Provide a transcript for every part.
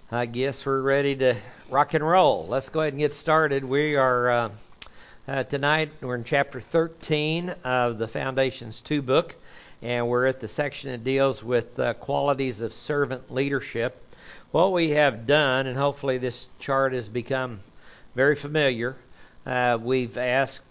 I guess we're ready to rock and roll. Let's go ahead and get started. We are tonight, we're in chapter 13 of the Foundations 2 book, and we're at the section that deals with qualities of servant leadership. What we have done, and hopefully this chart has become very familiar, we've asked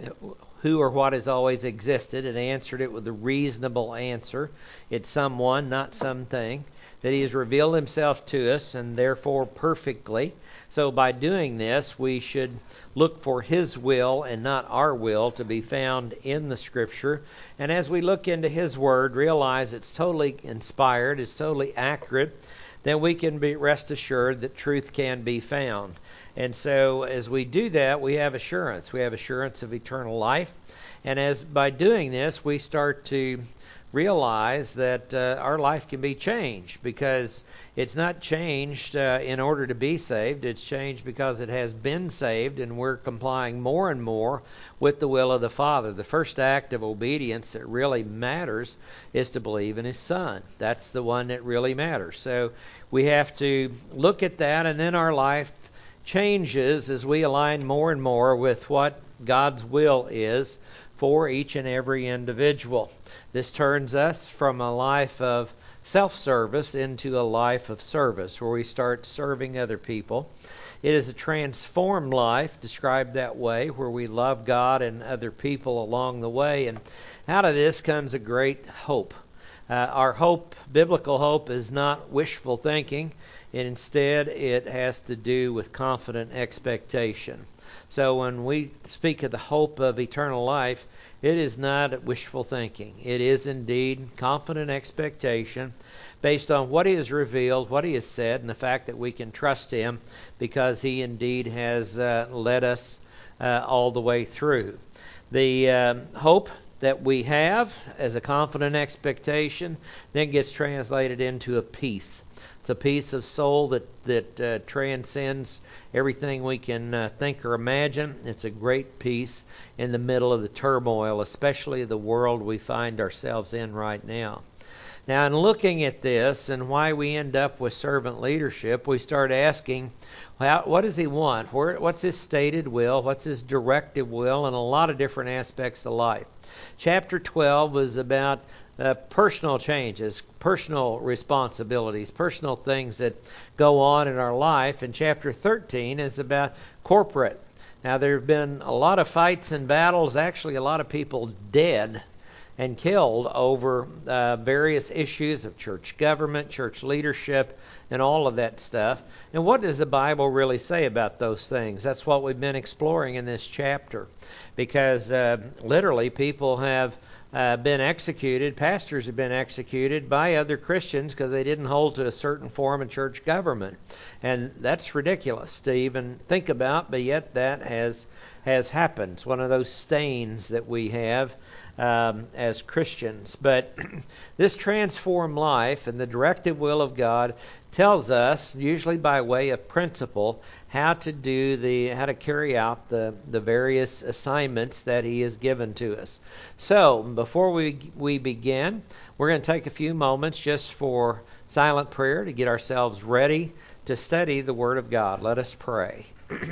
who or what has always existed and answered it with a reasonable answer. It's someone, not something. That he has revealed himself to us, and therefore perfectly. So by doing this, we should look for his will and not our will to be found in the Scripture. And as we look into his word, realize it's totally inspired, it's totally accurate, then we can be rest assured that truth can be found. And so as we do that, we have assurance. We have assurance of eternal life. And as by doing this, we start to realize that our life can be changed, because it's not changed in order to be saved. It's changed because it has been saved, and we're complying more and more with the will of the Father. The first act of obedience that really matters is to believe in His Son. That's the one that really matters. So we have to look at that, and then our life changes as we align more and more with what God's will is for each and every individual. This turns us from a life of self-service into a life of service, where we start serving other people. It is a transformed life, described that way, where we love God and other people along the way. And out of this comes a great hope. Our hope, biblical hope, is not wishful thinking. Instead, it has to do with confident expectation. So when we speak of the hope of eternal life, it is not wishful thinking. It is indeed confident expectation based on what He has revealed, what He has said, and the fact that we can trust Him because He indeed has led us all the way through. The hope that we have as a confident expectation then gets translated into a peace. It's a peace of soul that transcends everything we can think or imagine. It's a great peace in the middle of the turmoil, especially the world we find ourselves in right now. Now, in looking at this and why we end up with servant leadership, we start asking, what does He want? What's His stated will? What's His directive will? And a lot of different aspects of life. Chapter 12 was about personal changes, personal responsibilities, personal things that go on in our life. And chapter 13 is about corporate. Now, there have been a lot of fights and battles, actually a lot of people dead and killed over various issues of church government, church leadership, and all of that stuff. And what does the Bible really say about those things? That's what we've been exploring in this chapter. Because literally people have been executed, pastors have been executed by other Christians because they didn't hold to a certain form of church government. And that's ridiculous to even think about, but yet that has happened. It's one of those stains that we have as Christians. But this transformed life and the directive will of God tells us, usually by way of principle, how to carry out the various assignments that He has given to us. So, before we begin, we're going to take a few moments just for silent prayer to get ourselves ready to study the Word of God. Let us pray.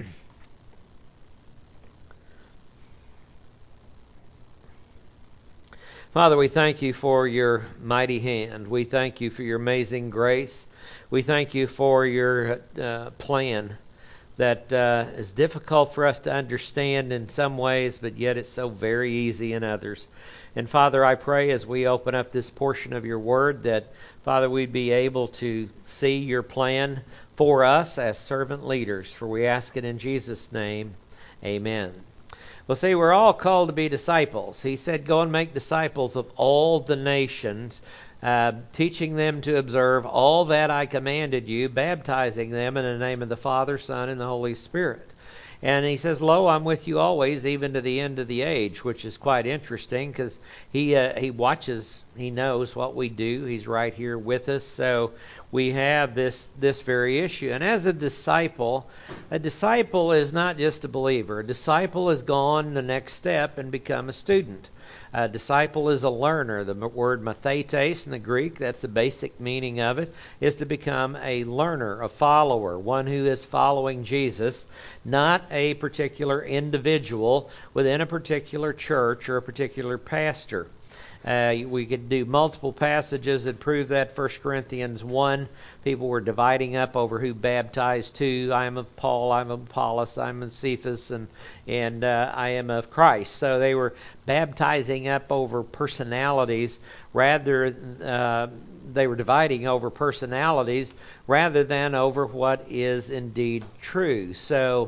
Father, we thank You for Your mighty hand. We thank You for Your amazing grace. We thank You for Your plan that is difficult for us to understand in some ways, but yet it's so very easy in others. And Father, I pray as we open up this portion of Your Word that, Father, we'd be able to see Your plan for us as servant leaders. For we ask it in Jesus' name. Amen. Well, see, we're all called to be disciples. He said, go and make disciples of all the nations, teaching them to observe all that I commanded you, baptizing them in the name of the Father, Son, and the Holy Spirit. And He says, lo, I'm with you always, even to the end of the age, which is quite interesting because He watches, He knows what we do. He's right here with us. So we have this very issue. And as a disciple is not just a believer. A disciple has gone the next step and become a student. A disciple is a learner. The word mathetes in the Greek, that's the basic meaning of it, is to become a learner, a follower, one who is following Jesus, not a particular individual within a particular church or a particular pastor. We could do multiple passages that prove that. 1 Corinthians 1, people were dividing up over who baptized who. I am of Paul, I am of Apollos, I am of Cephas, and I am of Christ. So they were baptizing up over personalities rather they were dividing over personalities rather than over what is indeed true. So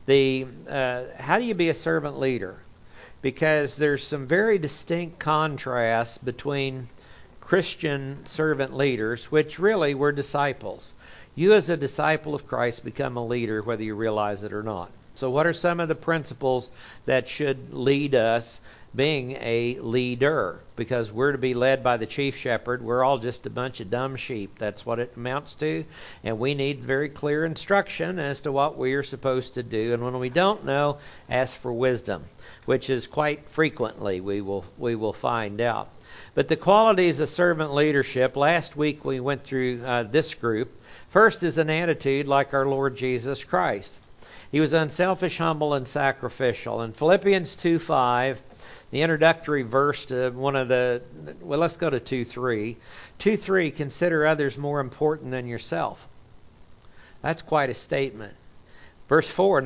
how do you be a servant leader? Because there's some very distinct contrasts between Christian servant leaders, which really were disciples. You as a disciple of Christ become a leader whether you realize it or not. So what are some of the principles that should lead us being a leader? Because we're to be led by the chief shepherd. We're all just a bunch of dumb sheep. That's what it amounts to. And we need very clear instruction as to what we are supposed to do. And when we don't know, ask for wisdom, which is quite frequently we will find out. But the qualities of servant leadership, last week we went through this group. First is an attitude like our Lord Jesus Christ. He was unselfish, humble, and sacrificial. In Philippians 2:5, the introductory verse to let's go to 2:3. 2:3, consider others more important than yourself. That's quite a statement. Verse 4,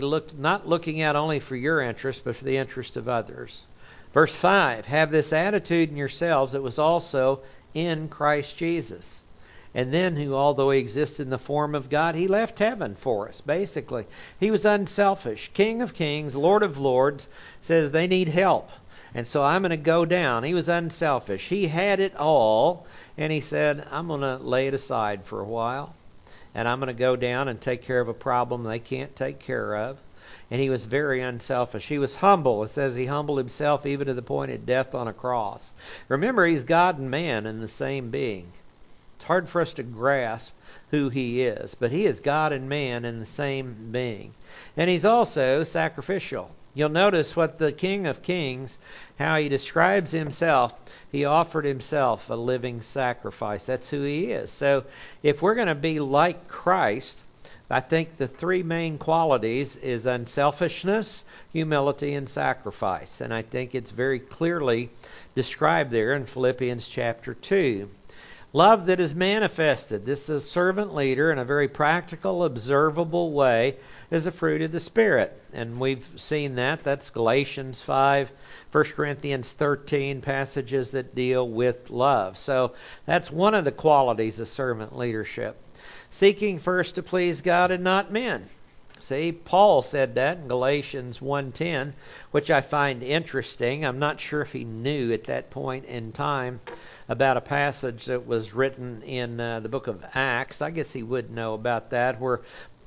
not looking out only for your interest, but for the interest of others. Verse 5, have this attitude in yourselves that was also in Christ Jesus. And then who, although he existed in the form of God, he left heaven for us, basically. He was unselfish. King of kings, Lord of lords, says they need help. And so I'm going to go down. He was unselfish. He had it all. And he said, I'm going to lay it aside for a while. And I'm going to go down and take care of a problem they can't take care of. And he was very unselfish. He was humble. It says he humbled himself even to the point of death on a cross. Remember, he's God and man in the same being. It's hard for us to grasp who he is, but he is God and man in the same being. And he's also sacrificial. You'll notice what the King of Kings, how he describes himself. He offered himself a living sacrifice. That's who he is. So if we're going to be like Christ, I think the three main qualities is unselfishness, humility, and sacrifice. And I think it's very clearly described there in Philippians chapter 2. Love that is manifested. This is a servant leader in a very practical, observable way as a fruit of the Spirit. And we've seen that. That's Galatians 5, 1 Corinthians 13, passages that deal with love. So that's one of the qualities of servant leadership. Seeking first to please God and not men. See, Paul said that in Galatians 1:10, which I find interesting. I'm not sure if he knew at that point in time about a passage that was written in the book of Acts. I guess he would know about that, where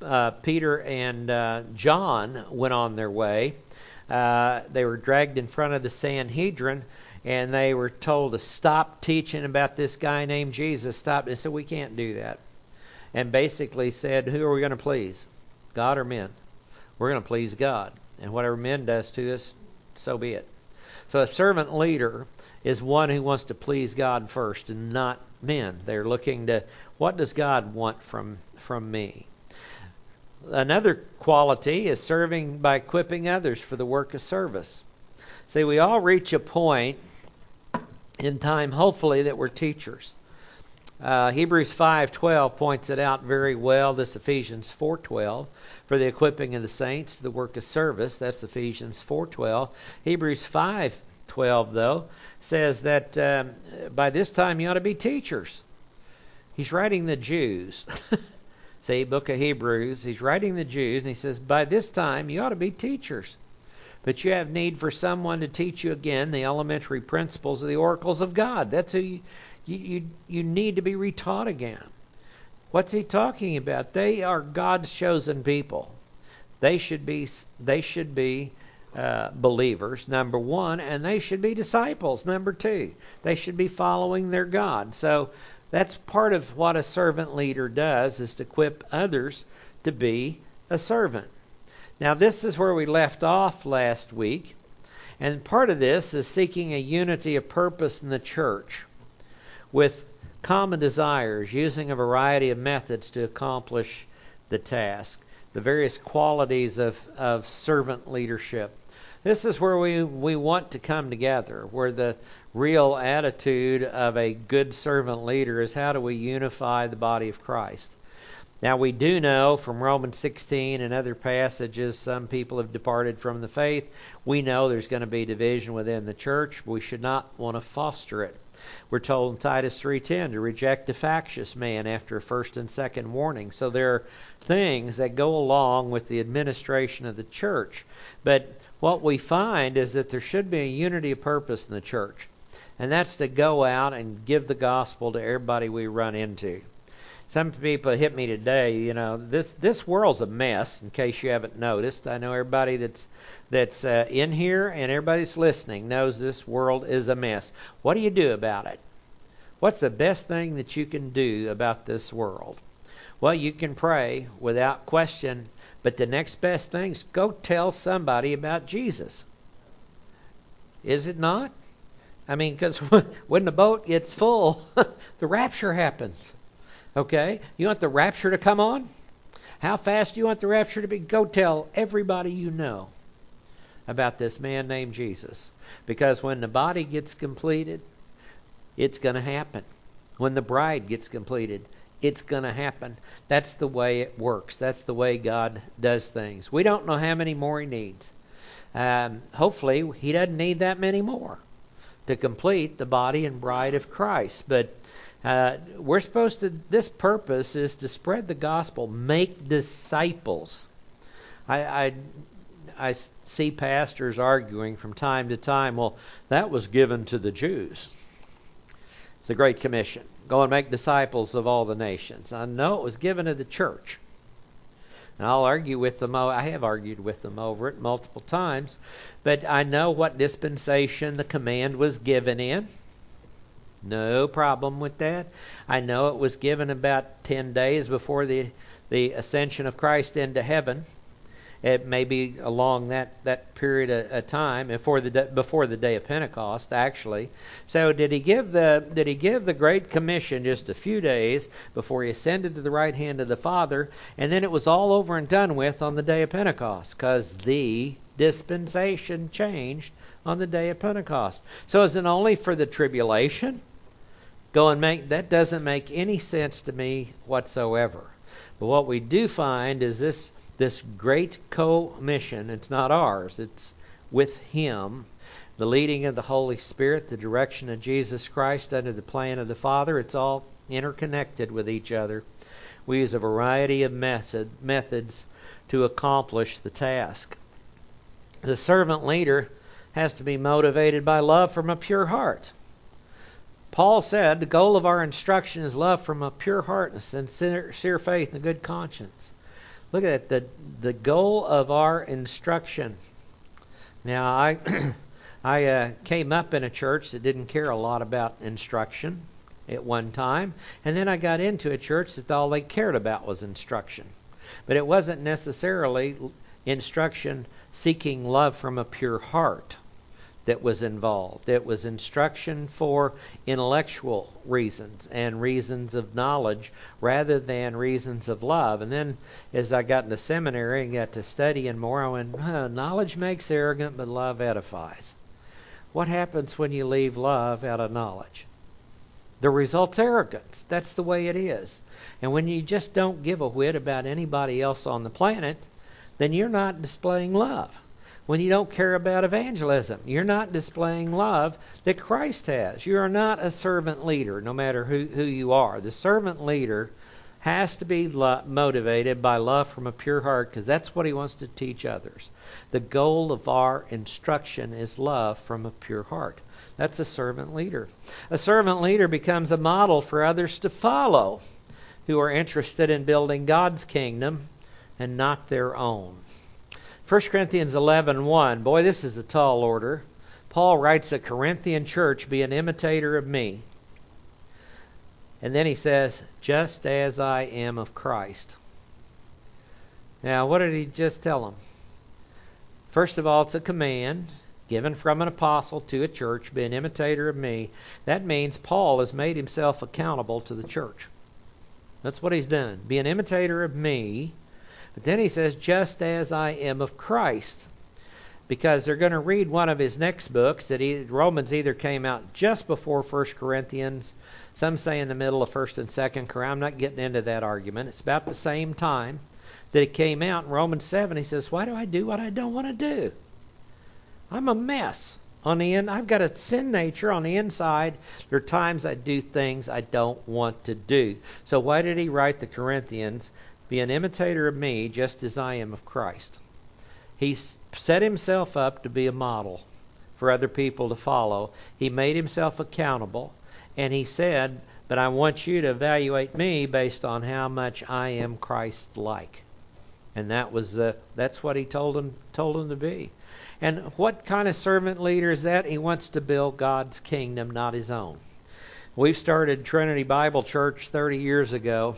Peter and John went on their way. They were dragged in front of the Sanhedrin, and they were told to stop teaching about this guy named Jesus. Stop. They said, we can't do that. And basically said, who are we going to please? God or men? We're going to please God. And whatever men does to us, so be it. So a servant leader is one who wants to please God first and not men. They're looking to, what does God want from me? Another quality is serving by equipping others for the work of service. See, we all reach a point in time, hopefully, that we're teachers. Hebrews 5:12 points it out very well. This Ephesians 4:12 for the equipping of the saints, the work of service. That's Ephesians 4:12. Hebrews 5:12 though says that by this time you ought to be teachers. He's writing the Jews. See, book of Hebrews. He's writing the Jews, and he says by this time you ought to be teachers. But you have need for someone to teach you again the elementary principles of the oracles of God. That's who you need to be retaught again. What's he talking about? They are God's chosen people. They should be believers, number one, and they should be disciples, number two. They should be following their God. So that's part of what a servant leader does, is to equip others to be a servant. Now this is where we left off last week. And part of this is seeking a unity of purpose in the church with common desires, using a variety of methods to accomplish the task, the various qualities of servant leadership. This is where we want to come together, where the real attitude of a good servant leader is how do we unify the body of Christ. Now we do know from Romans 16 and other passages some people have departed from the faith. We know there's going to be division within the church. We should not want to foster it. We're told in Titus 3:10 to reject a factious man after a first and second warning. So there are things that go along with the administration of the church. But what we find is that there should be a unity of purpose in the church. And that's to go out and give the gospel to everybody we run into. Some people hit me today, this world's a mess, in case you haven't noticed. I know everybody that's in here and everybody's listening knows this world is a mess. What do you do about it? What's the best thing that you can do about this world? Well, you can pray without question, but the next best thing is go tell somebody about Jesus. Is it not? I mean, because when the boat gets full, the rapture happens. Okay? You want the rapture to come on? How fast do you want the rapture to be? Go tell everybody you know about this man named Jesus. Because when the body gets completed, it's going to happen. When the bride gets completed, it's going to happen. That's the way it works. That's the way God does things. We don't know how many more He needs. Hopefully, He doesn't need that many more to complete the body and bride of Christ. But we're supposed to, this purpose is to spread the gospel, make disciples. I see pastors arguing from time to time, well, that was given to the Jews. The Great Commission. Go and make disciples of all the nations. I know it was given to the church. And I'll argue with them. I have argued with them over it multiple times. But I know what dispensation the command was given in. No problem with that. I know it was given about 10 days before the ascension of Christ into heaven. It may be along that period of time before the day of Pentecost, actually. So did he give the Great Commission just a few days before He ascended to the right hand of the Father, and then it was all over and done with on the day of Pentecost, because the dispensation changed on the day of Pentecost. So is it only for the tribulation? That doesn't make any sense to me whatsoever. But what we do find is this great commission. It's not ours. It's with Him. The leading of the Holy Spirit, the direction of Jesus Christ under the plan of the Father. It's all interconnected with each other. We use a variety of methods to accomplish the task. The servant leader has to be motivated by love from a pure heart. Paul said the goal of our instruction is love from a pure heart and sincere faith and a good conscience. Look at that, the goal of our instruction. Now, I came up in a church that didn't care a lot about instruction at one time, and then I got into a church that all they cared about was instruction. But it wasn't necessarily instruction seeking love from a pure heart that was involved. It was instruction for intellectual reasons and reasons of knowledge rather than reasons of love. And then as I got into seminary and got to studying more, I went, knowledge makes arrogant, but love edifies. What happens when you leave love out of knowledge? The result's arrogance. That's the way it is. And when you just don't give a whit about anybody else on the planet, then you're not displaying love. When you don't care about evangelism, you're not displaying love that Christ has. You are not a servant leader, no matter who you are. The servant leader has to be motivated by love from a pure heart, because that's what he wants to teach others. The goal of our instruction is love from a pure heart. That's a servant leader. A servant leader becomes a model for others to follow who are interested in building God's kingdom and not their own. 1 Corinthians 11:1. Boy, this is a tall order. Paul writes, the Corinthian church, be an imitator of me. And then he says, just as I am of Christ. Now, what did he just tell them? First of all, it's a command. given from an apostle to a church, be an imitator of me. That means Paul has made himself accountable to the church. That's what he's done. Be an imitator of me. But then he says, just as I am of Christ. Because they're going to read one of his next books. Romans either came out just before 1 Corinthians. Some say in the middle of 1 and 2 Corinthians. I'm not getting into that argument. It's about the same time that it came out. In Romans 7, he says, why do I do what I don't want to do? I'm a mess on the end. I've got a sin nature on the inside. There are times I do things I don't want to do. So why did he write the Corinthians, be an imitator of me just as I am of Christ? He set himself up to be a model for other people to follow. He made himself accountable. And he said, but I want you to evaluate me based on how much I am Christ-like. And that's what he told him to be. And what kind of servant leader is that? He wants to build God's kingdom, not his own. We've started Trinity Bible Church 30 years ago.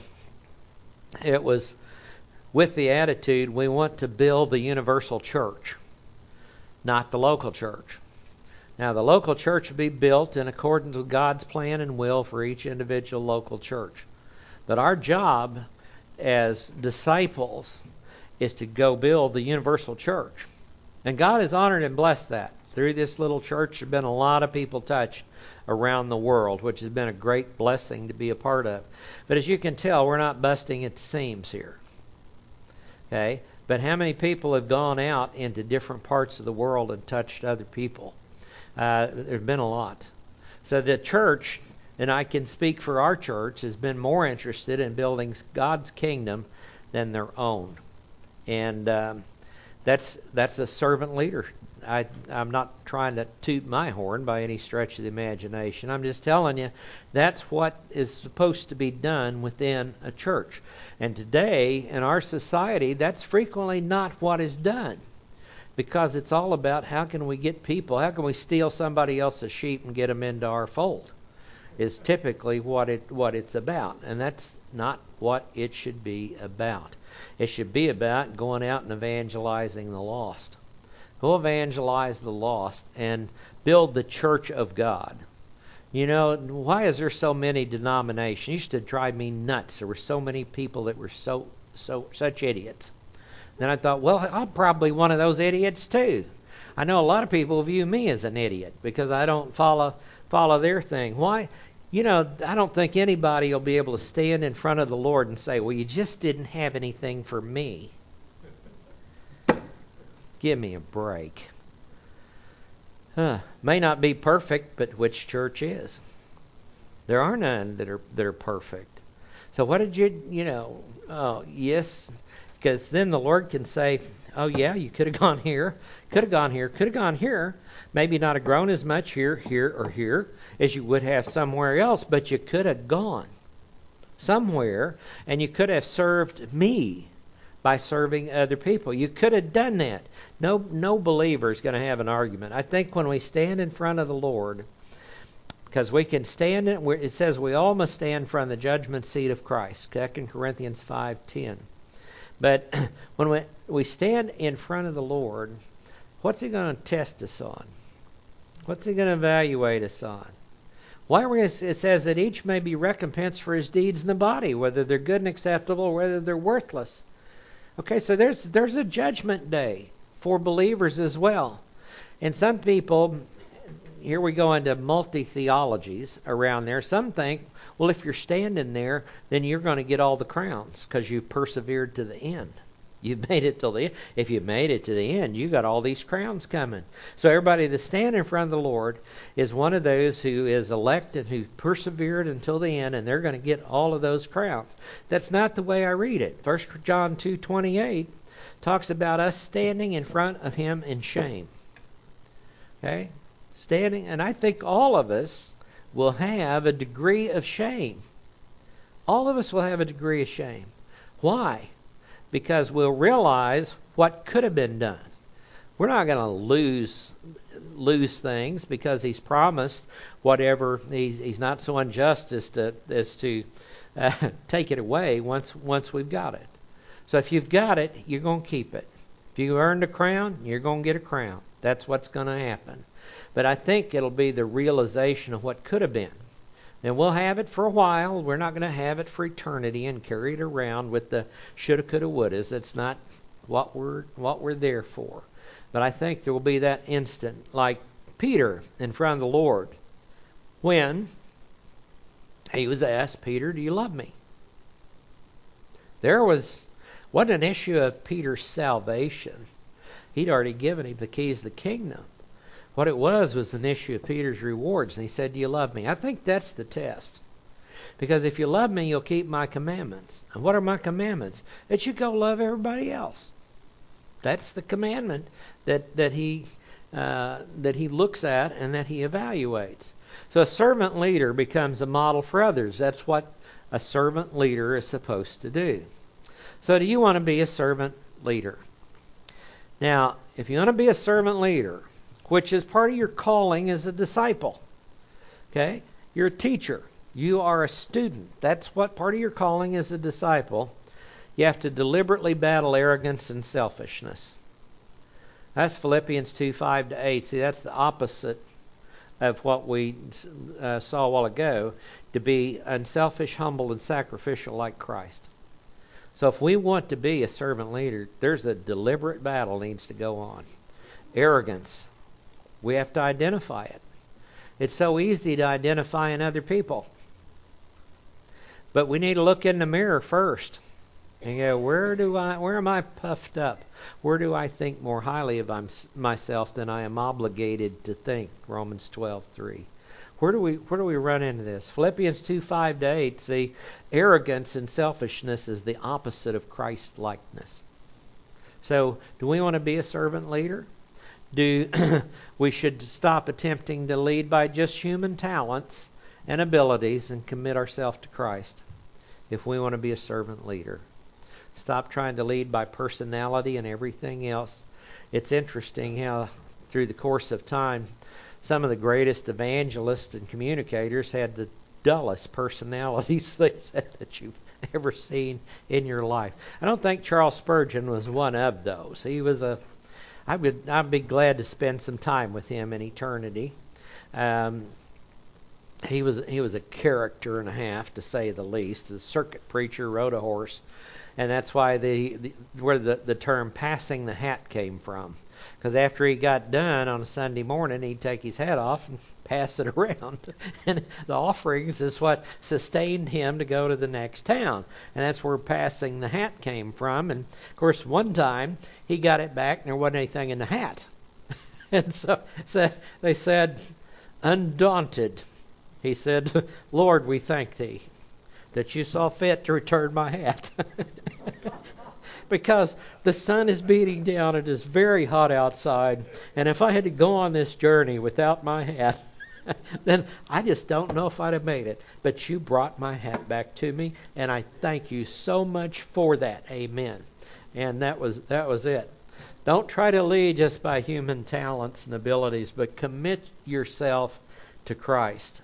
It was with the attitude we want to build the universal church, not the local church. Now, the local church will be built in accordance with God's plan and will for each individual local church. But our job as disciples is to go build the universal church. And God has honored and blessed that. Through this little church, there have been a lot of people touched around the world, which has been a great blessing to be a part of. But as you can tell, we're not busting at the seams here. Okay? But how many people have gone out into different parts of the world and touched other people? There's been a lot. So the church, and I can speak for our church, has been more interested in building God's kingdom than their own. And that's a servant leader. I'm not trying to toot my horn by any stretch of the imagination. I'm just telling you that's what is supposed to be done within a church. And today, in our society, that's frequently not what is done. Because it's all about how can we get people, how can we steal somebody else's sheep and get them into our fold, is typically what it's about. And that's not what it should be about. It should be about going out and evangelizing the lost. Go evangelize the lost and build the church of God. You know, why is there so many denominations? It used to drive me nuts. There were so many people that were such idiots. Then I thought, well, I'm probably one of those idiots too. I know a lot of people view me as an idiot because I don't follow their thing. Why? You know, I don't think anybody will be able to stand in front of the Lord and say, well, you just didn't have anything for me. Give me a break. May not be perfect, but which church is? There are none that are perfect. So what did yes, because then the Lord can say, oh yeah, you could have gone here, could have gone here, could have gone here. Maybe not have grown as much here, or here as you would have somewhere else, but you could have gone somewhere and you could have served me by serving other people. You could have done that. No believer is going to have an argument. I think when we stand in front of the Lord, because we can stand it says we all must stand in front of the judgment seat of Christ, 2 Corinthians 5:10. But when we stand in front of the Lord, what's He going to test us on? What's He going to evaluate us on? It says that each may be recompensed for his deeds in the body, whether they're good and acceptable or whether they're worthless. Okay, so there's a judgment day for believers as well. And some people, here we go into multi-theologies around there. Some think, well, if you're standing there, then you're going to get all the crowns because you persevered to the end. You've made it till the end. If you made it to the end, you got all these crowns coming. So everybody that's standing in front of the Lord is one of those who is elected, who persevered until the end, and they're going to get all of those crowns. That's not the way I read it. 1 John 2:28 talks about us standing in front of Him in shame. Okay? Standing, and I think all of us will have a degree of shame. All of us will have a degree of shame. Why? Because we'll realize what could have been done. We're not going to lose things because He's promised whatever. He's not so unjust as to take it away once we've got it. So if you've got it, you're going to keep it. If you earned a crown, you're going to get a crown. That's what's going to happen. But I think it'll be the realization of what could have been. And we'll have it for a while. We're not going to have it for eternity and carry it around with the shoulda, coulda, wouldas. That's not what we're there for. But I think there will be that instant, like Peter in front of the Lord, when he was asked, Peter, do you love me? There wasn't an issue of Peter's salvation. He'd already given him the keys to the kingdom. What it was an issue of Peter's rewards. And he said, do you love me? I think that's the test. Because if you love me, you'll keep my commandments. And what are my commandments? That you go love everybody else. That's the commandment that he looks at and that he evaluates. So a servant leader becomes a model for others. That's what a servant leader is supposed to do. So do you want to be a servant leader? Now, if you want to be a servant leader, which is part of your calling as a disciple, okay? You're a teacher. You are a student. That's what part of your calling as a disciple. You have to deliberately battle arrogance and selfishness. That's Philippians 2:5-8. See, that's the opposite of what we saw a while ago, to be unselfish, humble, and sacrificial like Christ. So if we want to be a servant leader, there's a deliberate battle needs to go on. Arrogance. We have to identify it. It's so easy to identify in other people. But we need to look in the mirror first and go, where am I puffed up? Where do I think more highly of myself than I am obligated to think? Romans 12:3. Where do we run into this? Philippians 2:5-8. See, arrogance and selfishness is the opposite of Christ-likeness. So, do we want to be a servant leader? We should stop attempting to lead by just human talents and abilities and commit ourselves to Christ if we want to be a servant leader. Stop trying to lead by personality and everything else. It's interesting how through the course of time, some of the greatest evangelists and communicators had the dullest personalities they said that you've ever seen in your life. I don't think Charles Spurgeon was one of those. He was I'd be glad to spend some time with him in eternity. He was a character and a half, to say the least. A circuit preacher, rode a horse, and that's why where the term "passing the hat" came from. Because after he got done on a Sunday morning, he'd take his hat off and pass it around. And the offerings is what sustained him to go to the next town. And that's where passing the hat came from. And, of course, one time he got it back and there wasn't anything in the hat. And so they said, undaunted, he said, Lord, we thank thee that you saw fit to return my hat. Because the sun is beating down, it is very hot outside, and if I had to go on this journey without my hat, then I just don't know if I'd have made it. But you brought my hat back to me, and I thank you so much for that. Amen. And that was it. Don't try to lead just by human talents and abilities, but commit yourself to Christ.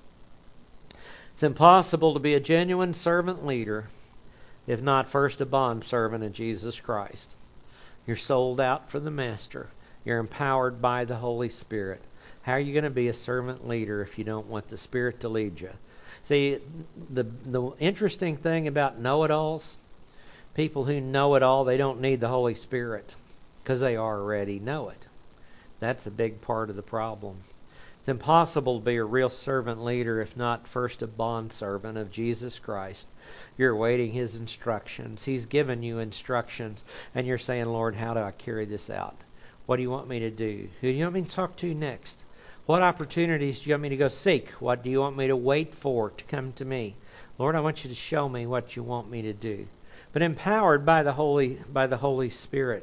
It's impossible to be a genuine servant leader if not first a bondservant of Jesus Christ. You're sold out for the Master. You're empowered by the Holy Spirit. How are you going to be a servant leader if you don't want the Spirit to lead you? See, the interesting thing about know-it-alls, people who know it all, they don't need the Holy Spirit because they already know it. That's a big part of the problem. It's impossible to be a real servant leader if not first a bondservant of Jesus Christ. You're awaiting His instructions. He's given you instructions, and you're saying, Lord, how do I carry this out? What do you want me to do? Who do you want me to talk to next? What opportunities do you want me to go seek? What do you want me to wait for to come to me? Lord, I want you to show me what you want me to do. But empowered by the Holy Spirit.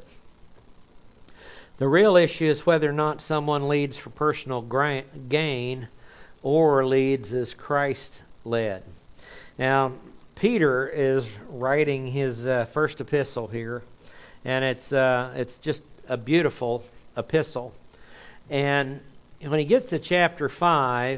The real issue is whether or not someone leads for personal gain or leads as Christ led. Now, Peter is writing his first epistle here, and it's just a beautiful epistle. And when he gets to chapter 5,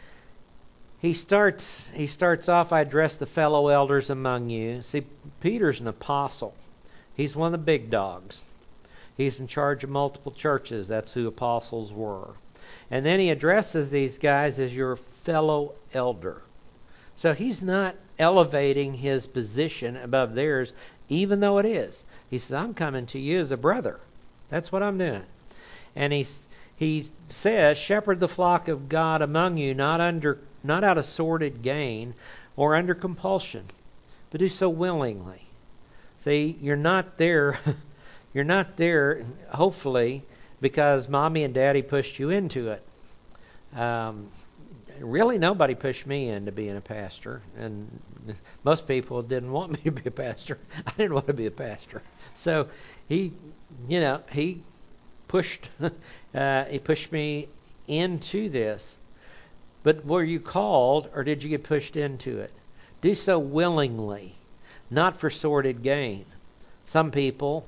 he starts off, I address the fellow elders among you. See, Peter's an apostle. He's one of the big dogs. He's in charge of multiple churches. That's who apostles were. And then he addresses these guys as your fellow elder. So he's not elevating his position above theirs, even though it is. He says, I'm coming to you as a brother. That's what I'm doing. And he says, shepherd the flock of God among you, not out of sordid gain or under compulsion, but do so willingly. See, you're not there you're not there, hopefully, because mommy and daddy pushed you into it. Really, nobody pushed me into being a pastor, and most people didn't want me to be a pastor. I didn't want to be a pastor. So he pushed me into this. But were you called, or did you get pushed into it? Do so willingly, not for sordid gain. Some people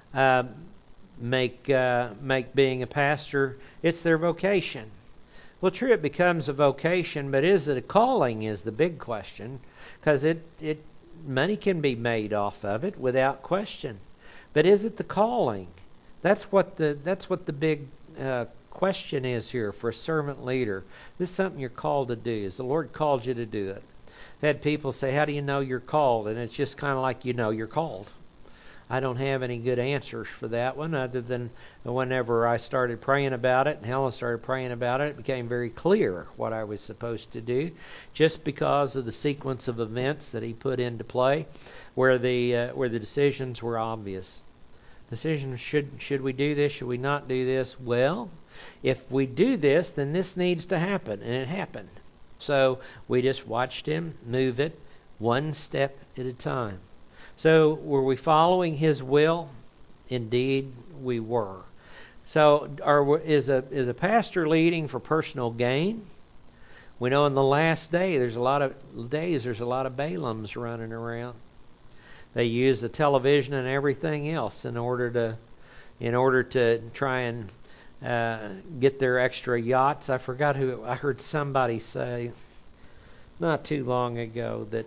make being a pastor, it's their vocation. Well, true, it becomes a vocation, but is it a calling is the big question, because money can be made off of it without question. But is it the calling? That's what the big question is here for a servant leader. This is something you're called to do. Is the Lord called you to do it? I've had people say, how do you know you're called? And it's just kind of like you know you're called. I don't have any good answers for that one, other than whenever I started praying about it and Helen started praying about it, it became very clear what I was supposed to do, just because of the sequence of events that he put into play, where the decisions were obvious. Decisions, should we do this? Should we not do this? Well, if we do this, then this needs to happen, and it happened. So we just watched him move it one step at a time. So were we following his will? Indeed, we were. So is a pastor leading for personal gain? We know in the last day there's a lot of Balaams running around. They use the television and everything else in order to try and get their extra yachts. I forgot who. I heard somebody say not too long ago that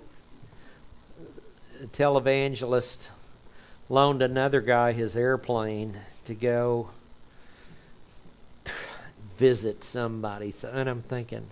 a televangelist loaned another guy his airplane to go visit somebody. And I'm thinking,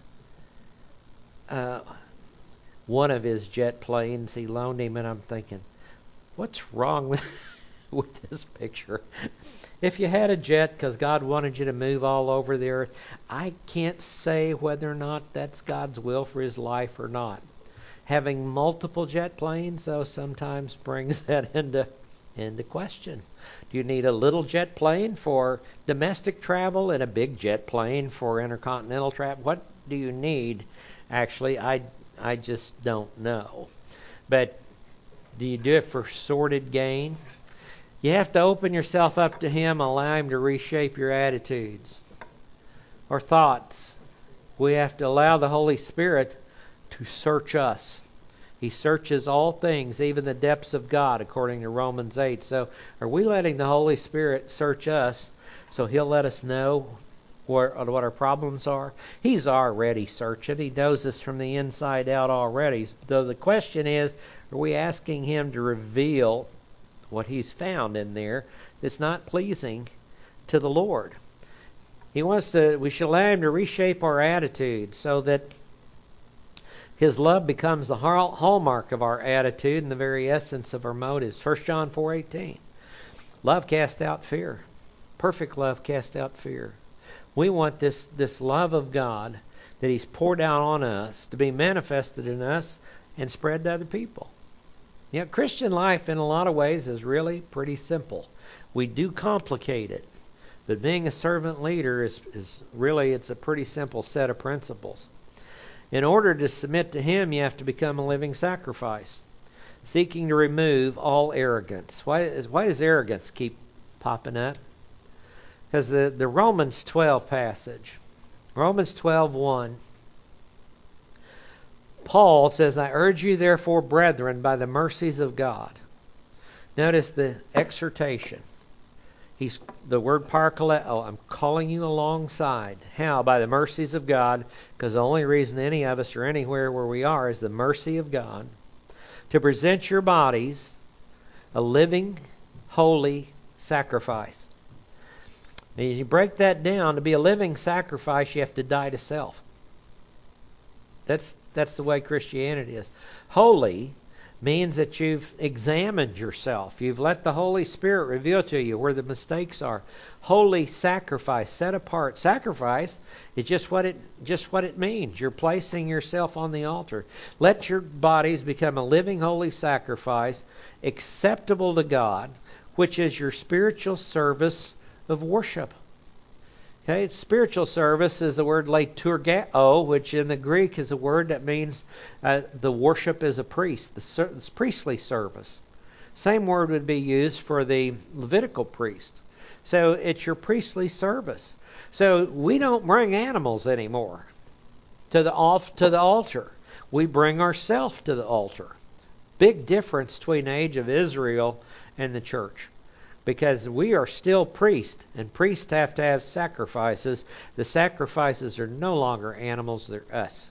one of his jet planes he loaned him, and I'm thinking, what's wrong with this picture? If you had a jet because God wanted you to move all over the earth, I can't say whether or not that's God's will for his life or not. Having multiple jet planes, though, sometimes brings that into question. Do you need a little jet plane for domestic travel and a big jet plane for intercontinental travel? What do you need? Actually, I just don't know. But do you do it for sordid gain? You have to open yourself up to him, allow him to reshape your attitudes or thoughts. We have to allow the Holy Spirit to search us. He searches all things, even the depths of God, according to Romans 8. So are we letting the Holy Spirit search us so he'll let us know what our problems are? He's already searching. He knows us from the inside out already. So the question is, are we asking him to reveal what he's found in there that's not pleasing to the Lord? We should allow him to reshape our attitude so that his love becomes the hallmark of our attitude and the very essence of our motives. 1 John 4:18. Love casts out fear. Perfect love casts out fear. We want this love of God that he's poured out on us to be manifested in us and spread to other people. Christian life in a lot of ways is really pretty simple. We do complicate it. But being a servant leader is really, it's a pretty simple set of principles. In order to submit to him, you have to become a living sacrifice, seeking to remove all arrogance. Why does arrogance keep popping up? Because the Romans 12 passage, Romans 12:1, Paul says, I urge you therefore, brethren, by the mercies of God. Notice the exhortation. The word parakaleo, I'm calling you alongside. How? By the mercies of God, because the only reason any of us are anywhere where we are is the mercy of God, to present your bodies a living, holy sacrifice. And you break that down, to be a living sacrifice, you have to die to self. That's the way Christianity is. Holy means that you've examined yourself. You've let the Holy Spirit reveal to you where the mistakes are. Holy sacrifice, set apart. Sacrifice is just what it means. You're placing yourself on the altar. Let your bodies become a living holy sacrifice, acceptable to God, which is your spiritual service of worship. Okay, spiritual service is the word liturgeo, which in the Greek is a word that means the worship as a priest, the priestly service. Same word would be used for the Levitical priest. So it's your priestly service. So we don't bring animals anymore to the altar. We bring ourselves to the altar. Big difference between the age of Israel and the church. Because we are still priests, and priests have to have sacrifices. The sacrifices are no longer animals, they're us.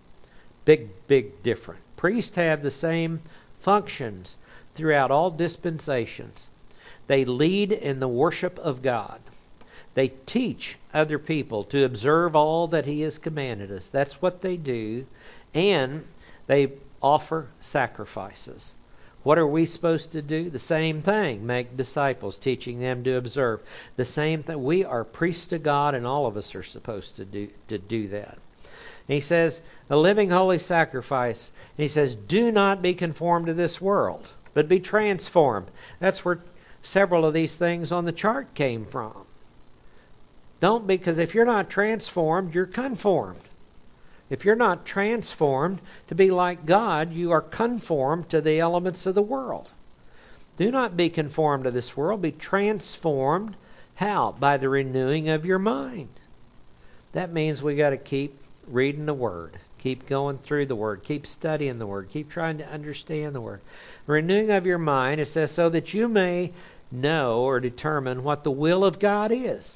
Big difference. Priests have the same functions throughout all dispensations. They lead in the worship of God. They teach other people to observe all that He has commanded us. That's what they do. And they offer sacrifices. What are we supposed to do? The same thing. Make disciples, teaching them to observe. The same thing. We are priests to God, and all of us are supposed to do that. And he says, a living holy sacrifice. And he says, do not be conformed to this world, but be transformed. That's where several of these things on the chart came from. Don't, because if you're not transformed, you're conformed. If you're not transformed to be like God, you are conformed to the elements of the world. Do not be conformed to this world. Be transformed. How? By the renewing of your mind. That means we got to keep reading the Word. Keep going through the Word. Keep studying the Word. Keep trying to understand the Word. Renewing of your mind, it says, so that you may know or determine what the will of God is.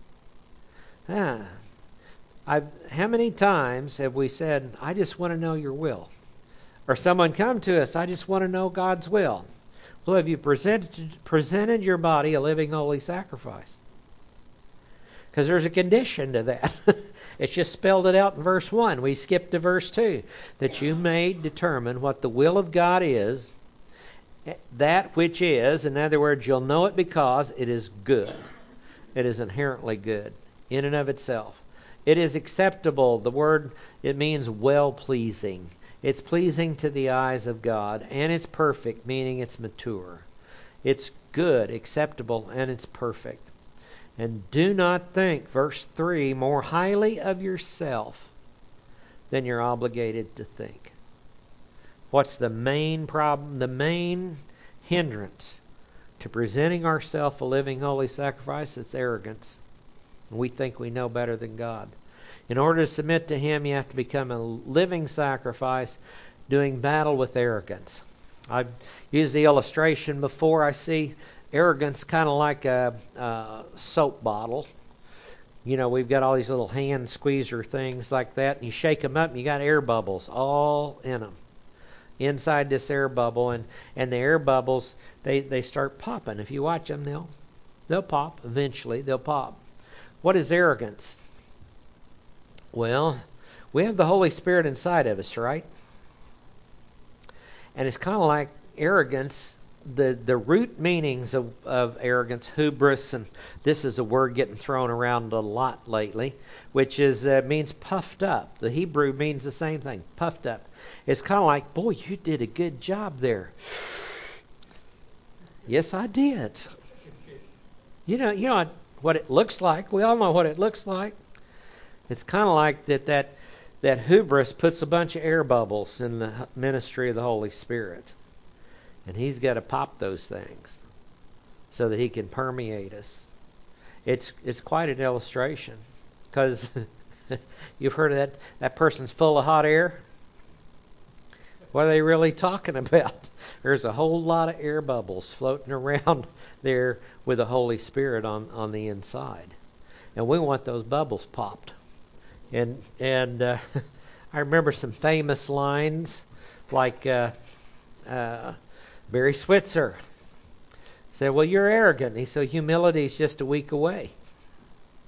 How many times have we said, I just want to know your will? Or someone come to us, I just want to know God's will. Well, have you presented your body a living holy sacrifice? Because there's a condition to that. It's just spelled it out in verse 1. We skipped to verse 2. That you may determine what the will of God is, that which is, in other words, you'll know it because it is good. It is inherently good in and of itself. It is acceptable. The word, it means well-pleasing. It's pleasing to the eyes of God, and it's perfect, meaning it's mature. It's good, acceptable, and it's perfect. And do not think, verse 3, more highly of yourself than you're obligated to think. What's the main problem? The main hindrance to presenting ourselves a living holy sacrifice? It's arrogance. We think we know better than God. In order to submit to Him, you have to become a living sacrifice, doing battle with arrogance. I've used the illustration before. I see arrogance kind of like a soap bottle. You know, we've got all these little hand squeezer things like that, and you shake them up, and you got air bubbles all in them. Inside this air bubble, and the air bubbles, they start popping. If you watch them, they'll pop. Eventually, they'll pop. What is arrogance? Well, we have the Holy Spirit inside of us, right? And it's kind of like arrogance. The root meanings of arrogance, hubris, and this is a word getting thrown around a lot lately, which is means puffed up. The Hebrew means the same thing, puffed up. It's kind of like, boy, you did a good job there. Yes, I did. You know what it looks like. We all know what it looks like. It's kind of like that hubris puts a bunch of air bubbles in the ministry of the Holy Spirit. And He's got to pop those things so that He can permeate us. It's quite an illustration. Because you've heard of that person's full of hot air. What are they really talking about? There's a whole lot of air bubbles floating around there with the Holy Spirit on the inside. And we want those bubbles popped. And I remember some famous lines like Barry Switzer said, well, you're arrogant. He said, humility is just a week away.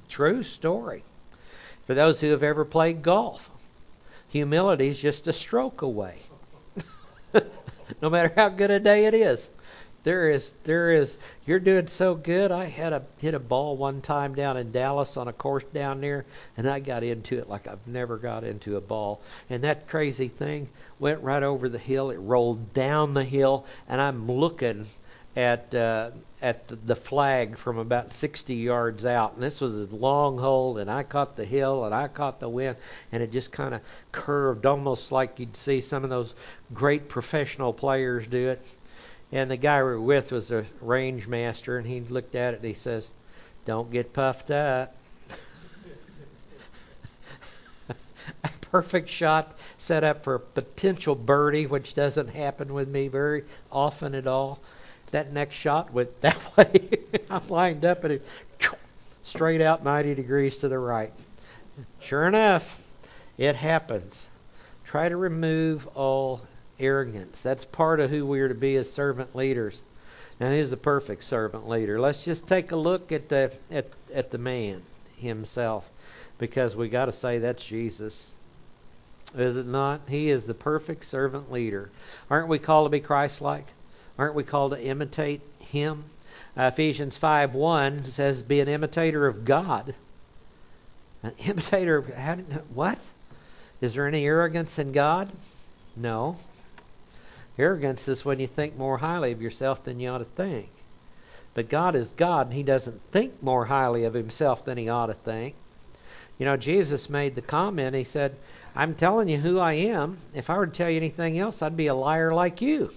True story. For those who have ever played golf, humility is just a stroke away. No matter how good a day it is. There is, you're doing so good. I hit a ball one time down in Dallas on a course down there, and I got into it like I've never got into a ball. And that crazy thing went right over the hill. It rolled down the hill, and I'm looking at the flag from about 60 yards out. And this was a long hole, and I caught the hill, and I caught the wind, and it just kind of curved almost like you'd see some of those great professional players do it. And the guy we were with was a range master, and he looked at it and he says, "Don't get puffed up." A perfect shot set up for a potential birdie, which doesn't happen with me very often at all. That next shot went that way. I lined up and it straight out 90 degrees to the right. Sure enough, it happens. Try to remove all arrogance. That's part of who we are to be as servant leaders. And he's the perfect servant leader. Let's just take a look at the man himself, because we got to say that's Jesus. Is it not? He is the perfect servant leader. Aren't we called to be Christ-like? Aren't we called to imitate him? Ephesians 5:1 says, "Be an imitator of God." An imitator of what? Is there any arrogance in God? No. Arrogance is when you think more highly of yourself than you ought to think. But God is God, and he doesn't think more highly of himself than he ought to think. You know, Jesus made the comment, he said, "I'm telling you who I am. If I were to tell you anything else, I'd be a liar like you."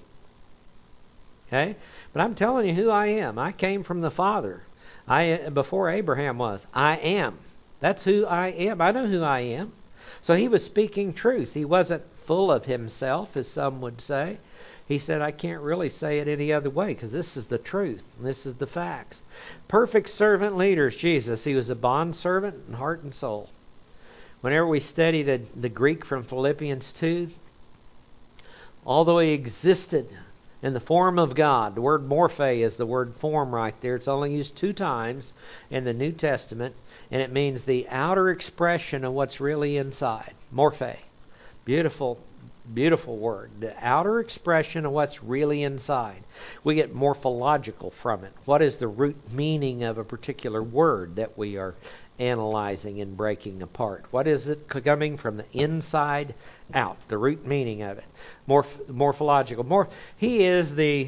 Okay? But I'm telling you who I am. I came from the Father. Before Abraham was. I am. That's who I am. I know who I am. So he was speaking truth. He wasn't full of himself, as some would say. He said, I can't really say it any other way, because this is the truth. And this is the facts. Perfect servant leader is Jesus. He was a bond servant in heart and soul. Whenever we study the Greek from Philippians 2, although he existed in the form of God, the word morphe is the word form right there. It's only used 2 times in the New Testament, and it means the outer expression of what's really inside. Morphe. Beautiful, beautiful word. The outer expression of what's really inside. We get morphological from it. What is the root meaning of a particular word that we are analyzing and breaking apart? What is it coming from the inside out? The root meaning of it. Morphological. He is the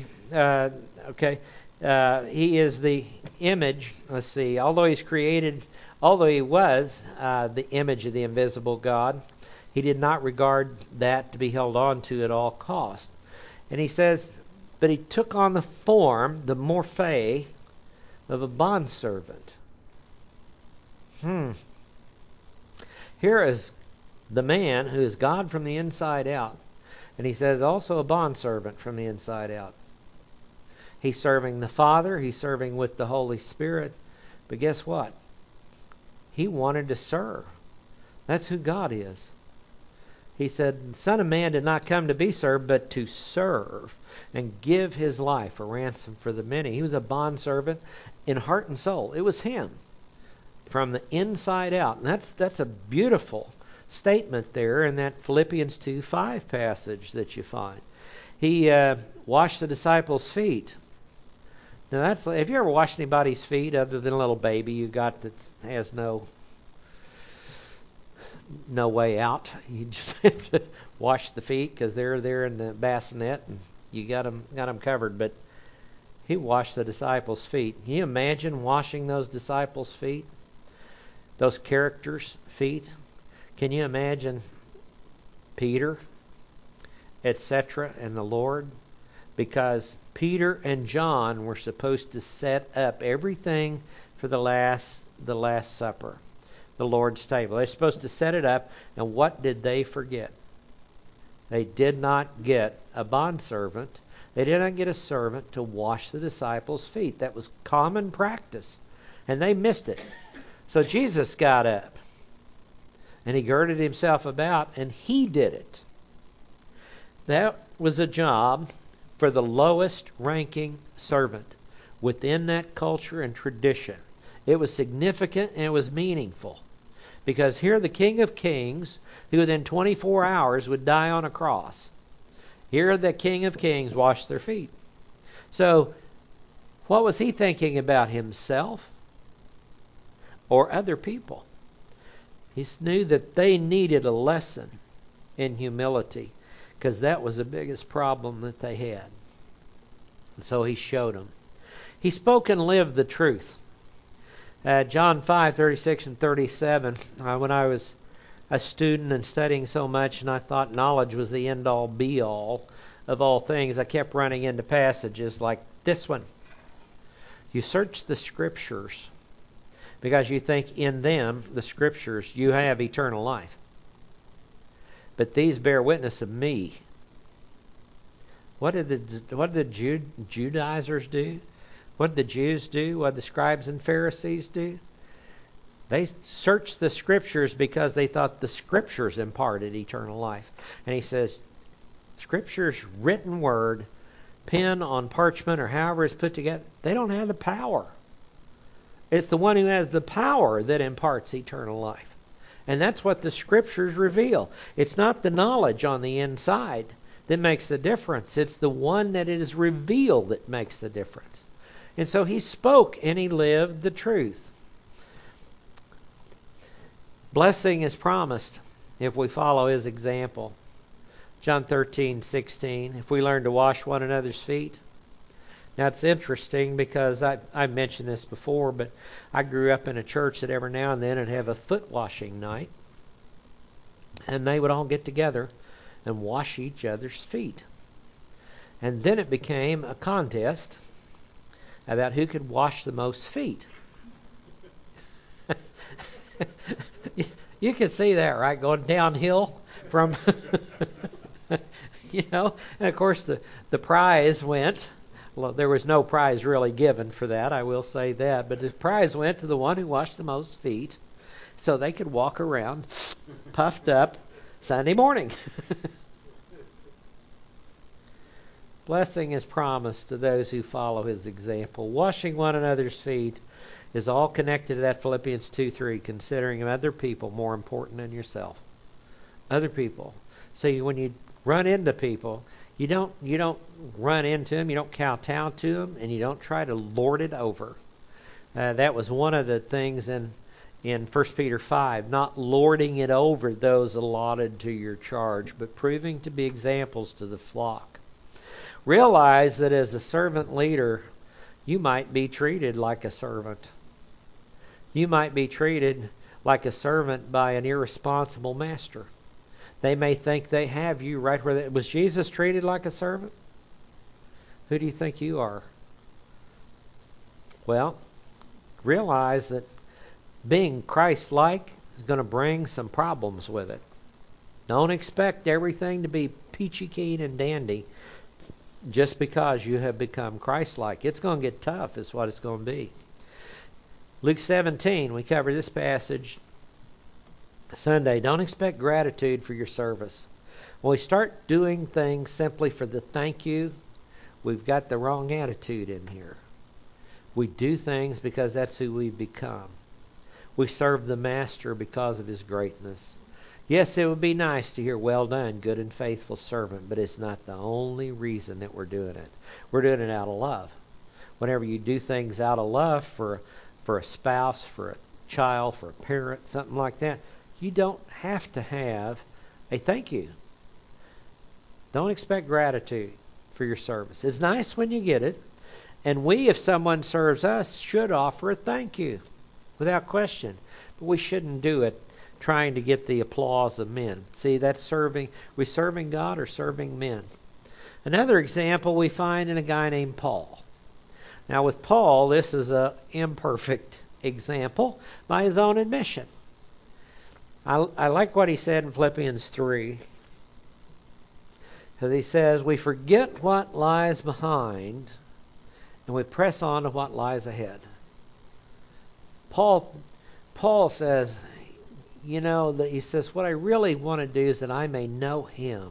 he is the image. Let's see. Although he was the image of the invisible God, he did not regard that to be held on to at all cost. And he says, but he took on the form, the morphe, of a bondservant. Here is the man who is God from the inside out. And he says also a bondservant from the inside out. He's serving the Father. He's serving with the Holy Spirit. But guess what? He wanted to serve. That's who God is. He said, the Son of Man did not come to be served, but to serve and give his life a ransom for the many. He was a bondservant in heart and soul. It was him from the inside out. And that's a beautiful statement there in that Philippians 2:5 passage that you find. He washed the disciples' feet. Now have you ever washed anybody's feet other than a little baby you got that has no way out? You just have to wash the feet because they're there in the bassinet and you got them covered. But he washed the disciples' feet. Can you imagine washing those disciples' feet? Those characters' feet? Can you imagine Peter, etc., and the Lord? Because Peter and John were supposed to set up everything for the Last Supper, the Lord's table. They're supposed to set it up, and what did they forget? They did not get a bondservant. They did not get a servant to wash the disciples' feet. That was common practice, and they missed it. So Jesus got up, and he girded himself about, and he did it. That was a job for the lowest ranking servant within that culture and tradition. It was significant and it was meaningful. Because here the King of Kings, who within 24 hours would die on a cross, here the King of Kings washed their feet. So, what was he thinking about, himself or other people? He knew that they needed a lesson in humility, because that was the biggest problem that they had. And so he showed them. He spoke and lived the truth. John 5:36 and 37, when I was a student and studying so much and I thought knowledge was the end-all be-all of all things, I kept running into passages like this one. You search the Scriptures because you think in them, the Scriptures, you have eternal life. But these bear witness of me. What did the Judaizers do? What did the Jews do? What did the scribes and Pharisees do? They searched the Scriptures because they thought the Scriptures imparted eternal life. And he says, Scripture's written word, pen on parchment or however it's put together, they don't have the power. It's the one who has the power that imparts eternal life. And that's what the Scriptures reveal. It's not the knowledge on the inside that makes the difference. It's the one that it is revealed that makes the difference. And so he spoke and he lived the truth. Blessing is promised if we follow his example. John 13:16, if we learn to wash one another's feet. Now it's interesting because I mentioned this before, but I grew up in a church that every now and then would have a foot washing night. And they would all get together and wash each other's feet. And then it became a contest about who could wash the most feet. You can see that, right? Going downhill from, and of course the prize went. Well, there was no prize really given for that, I will say that. But the prize went to the one who washed the most feet so they could walk around puffed up Sunday morning. Blessing is promised to those who follow his example. Washing one another's feet is all connected to that Philippians 2:3, considering other people more important than yourself. Other people. So when you run into people, you don't run into them, you don't kowtow to them, and you don't try to lord it over. That was one of the things in 1 Peter 5, not lording it over those allotted to your charge, but proving to be examples to the flock. Realize that as a servant leader, you might be treated like a servant. You might be treated like a servant by an irresponsible master. They may think they have you right where they... Was Jesus treated like a servant? Who do you think you are? Well, realize that being Christ-like is going to bring some problems with it. Don't expect everything to be peachy keen and dandy just because you have become Christ-like. It's going to get tough is what it's going to be. Luke 17, we covered this passage Sunday. Don't expect gratitude for your service. When we start doing things simply for the thank you, we've got the wrong attitude in here. We do things because that's who we've become. We serve the Master because of his greatness. Yes, it would be nice to hear, well done, good and faithful servant, but it's not the only reason that we're doing it. We're doing it out of love. Whenever you do things out of love for a spouse, for a child, for a parent, something like that, you don't have to have a thank you. Don't expect gratitude for your service. It's nice when you get it. And we, if someone serves us, should offer a thank you without question. But we shouldn't do it trying to get the applause of men. See, that's serving. We serving God or serving men? Another example we find in a guy named Paul. Now with Paul, this is an imperfect example by his own admission. I like what he said in Philippians 3. Because he says, we forget what lies behind and we press on to what lies ahead. Paul says, he says, what I really want to do is that I may know him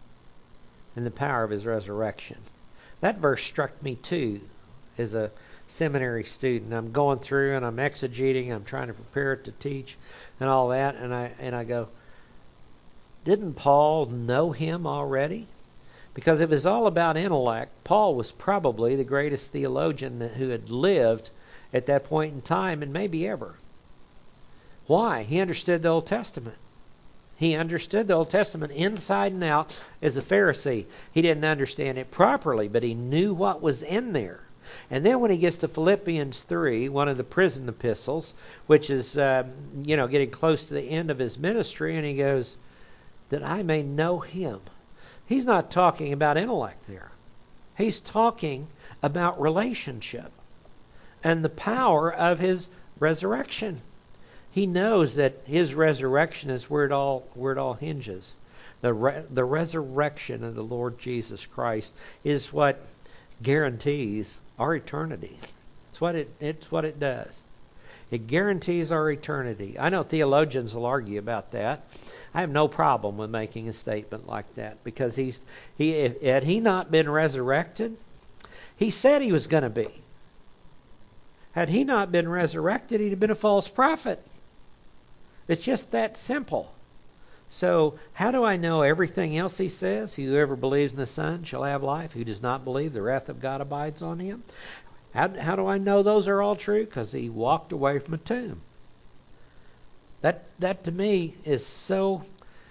and the power of his resurrection. That verse struck me too as a seminary student. I'm going through and I'm exegeting. I'm trying to prepare it to teach and all that. And I go, didn't Paul know him already? Because if it's all about intellect, Paul was probably the greatest theologian who had lived at that point in time and maybe ever. Why? He understood the Old Testament. He understood the Old Testament inside and out as a Pharisee. He didn't understand it properly, but he knew what was in there. And then when he gets to Philippians 3, one of the prison epistles, which is, getting close to the end of his ministry, and he goes, that I may know him. He's not talking about intellect there. He's talking about relationship and the power of his resurrection. He knows that his resurrection is where it all hinges. The resurrection of the Lord Jesus Christ is what guarantees our eternity. It's what it does. It guarantees our eternity. I know theologians will argue about that. I have no problem with making a statement like that because had he not been resurrected, he said he was going to be. Had he not been resurrected, he'd have been a false prophet. It's just that simple. So how do I know everything else he says? Whoever believes in the Son shall have life. Who does not believe, the wrath of God abides on him. How do I know those are all true? Because he walked away from a tomb. That to me is so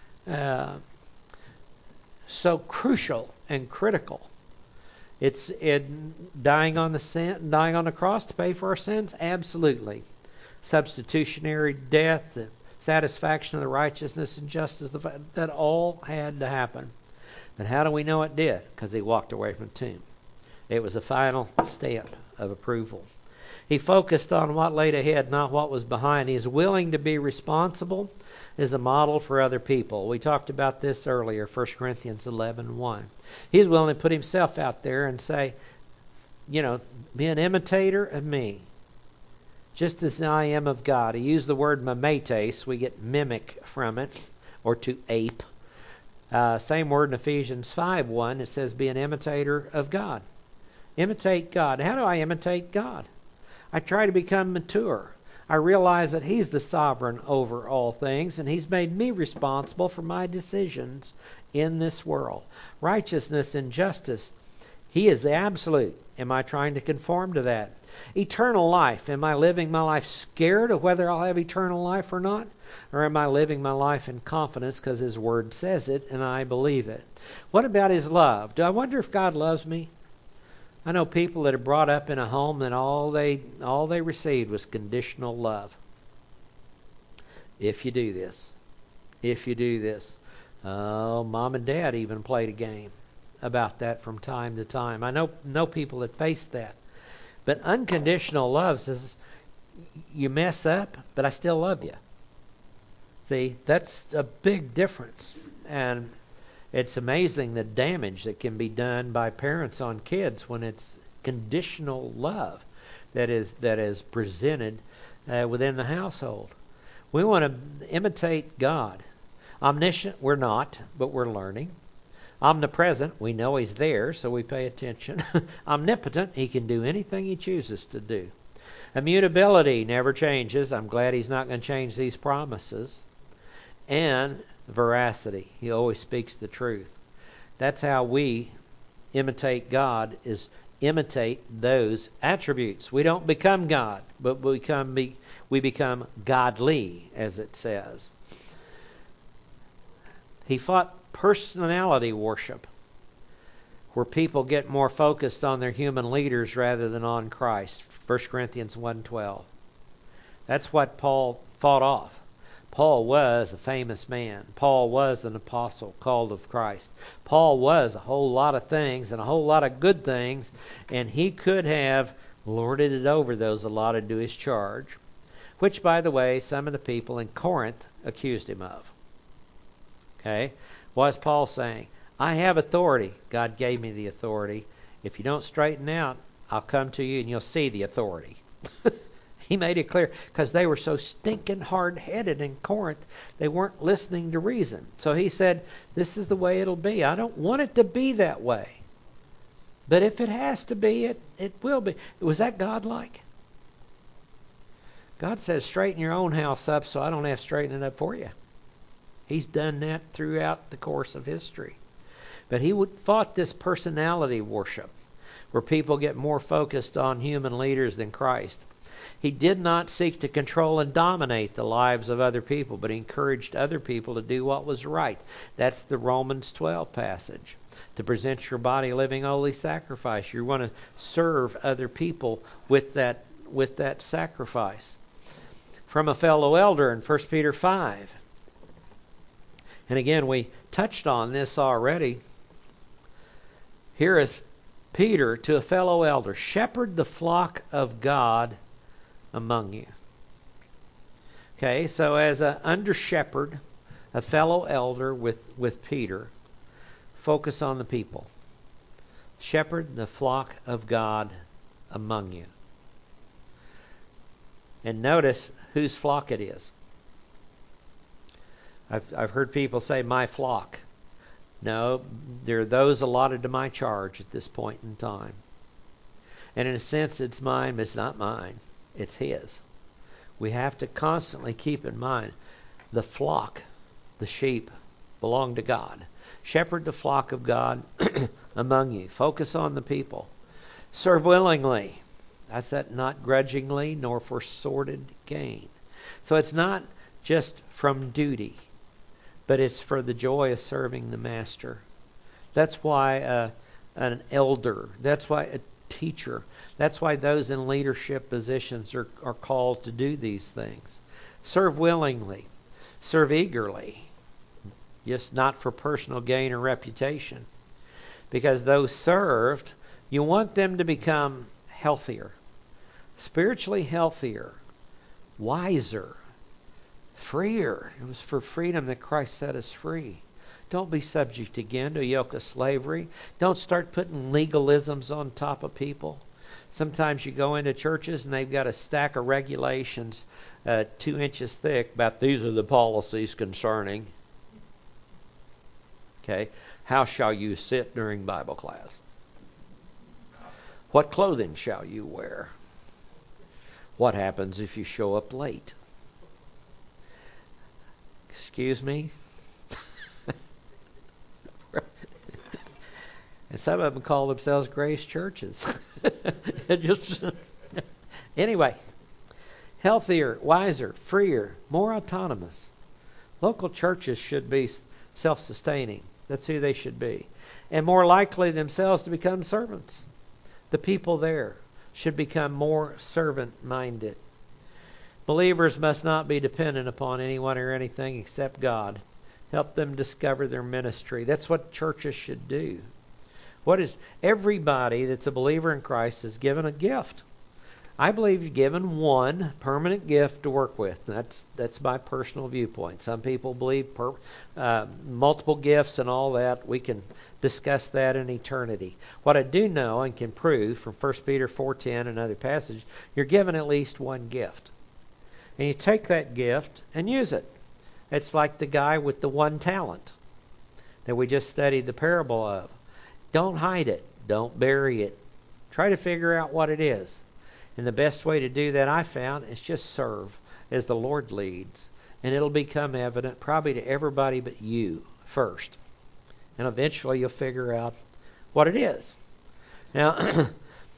crucial and critical. It's dying on the cross to pay for our sins. Absolutely, substitutionary death, the satisfaction of the righteousness and justice, that all had to happen. But how do we know it did? Because he walked away from the tomb. It was a final stamp of approval. He focused on what laid ahead, not what was behind. He is willing to be responsible as a model for other people. We talked about this earlier, 1 Corinthians 11:1. He's willing to put himself out there and say, be an imitator of me, just as I am of God. He used the word mimetes. We get mimic from it, or to ape. Same word in Ephesians 5:1. It says, be an imitator of God. Imitate God. How do I imitate God? I try to become mature. I realize that He's the sovereign over all things, and He's made me responsible for my decisions in this world. Righteousness and justice, He is the absolute. Am I trying to conform to that? Eternal life. Am I living my life scared of whether I'll have eternal life or not? Or am I living my life in confidence because His Word says it and I believe it? What about His love? Do I wonder if God loves me? I know people that are brought up in a home that all they received was conditional love. If you do this. Oh, mom and dad even played a game about that from time to time. I know people that face that. But unconditional love says, you mess up, but I still love you. See, that's a big difference. And it's amazing the damage that can be done by parents on kids when it's conditional love that is presented within the household. We want to imitate God. Omniscient, we're not, but we're learning. Omnipresent, we know He's there, so we pay attention. Omnipotent, He can do anything He chooses to do. Immutability never changes. I'm glad He's not going to change these promises. And veracity. He always speaks the truth. That's how we imitate God, is imitate those attributes. We don't become God, but we become godly, as it says. He fought personality worship, where people get more focused on their human leaders rather than on Christ. 1 Corinthians 1:12. That's what Paul fought off. Paul was a famous man. Paul was an apostle called of Christ. Paul was a whole lot of things and a whole lot of good things, and he could have lorded it over those allotted to his charge, which, by the way, some of the people in Corinth accused him of. Okay? What's Paul saying? I have authority. God gave me the authority. If you don't straighten out, I'll come to you and you'll see the authority. He made it clear because they were so stinking hard-headed in Corinth. They weren't listening to reason. So he said, this is the way it'll be. I don't want it to be that way. But if it has to be, it will be. Was that God-like? God says, straighten your own house up so I don't have to straighten it up for you. He's done that throughout the course of history. But he fought this personality worship, where people get more focused on human leaders than Christ. He did not seek to control and dominate the lives of other people, but he encouraged other people to do what was right. That's the Romans 12 passage. To present your body a living holy sacrifice. You want to serve other people with that sacrifice. From a fellow elder in 1 Peter 5. And again, we touched on this already. Here is Peter to a fellow elder. Shepherd the flock of God among you. Okay, so as an under shepherd, a fellow elder with Peter, focus on the people. Shepherd the flock of God among you. And notice whose flock it is. I've heard people say, my flock. No, there are those allotted to my charge at this point in time. And in a sense, it's mine, but it's not mine. It's his. We have to constantly keep in mind the flock, the sheep, belong to God. Shepherd the flock of God among you. Focus on the people. Serve willingly. That's that, not grudgingly nor for sordid gain. So it's not just from duty, but it's for the joy of serving the master. That's why an elder, that's why a teacher, that's why those in leadership positions are called to do these things. Serve willingly. Serve eagerly. Just not for personal gain or reputation. Because those served, you want them to become healthier, spiritually healthier, wiser, freer. It was for freedom that Christ set us free. Don't be subject again to a yoke of slavery. Don't start putting legalisms on top of people. Sometimes you go into churches and they've got a stack of regulations 2 inches thick about these are the policies concerning. Okay, how shall you sit during Bible class? What clothing shall you wear? What happens if you show up late? Excuse me? And some of them call themselves grace churches. Anyway, healthier, wiser, freer, more autonomous. Local churches should be self-sustaining. That's who they should be. And more likely themselves to become servants. The people there should become more servant-minded. Believers must not be dependent upon anyone or anything except God. Help them discover their ministry. That's what churches should do. Everybody that's a believer in Christ is given a gift. I believe you're given one permanent gift to work with. That's my personal viewpoint. Some people believe multiple gifts and all that. We can discuss that in eternity. What I do know and can prove from 1 Peter 4:10 and other passages, you're given at least one gift. And you take that gift and use it. It's like the guy with the one talent that we just studied the parable of. Don't hide it. Don't bury it. Try to figure out what it is. And the best way to do that, I found, is just serve as the Lord leads. And it'll become evident probably to everybody but you first. And eventually you'll figure out what it is. Now,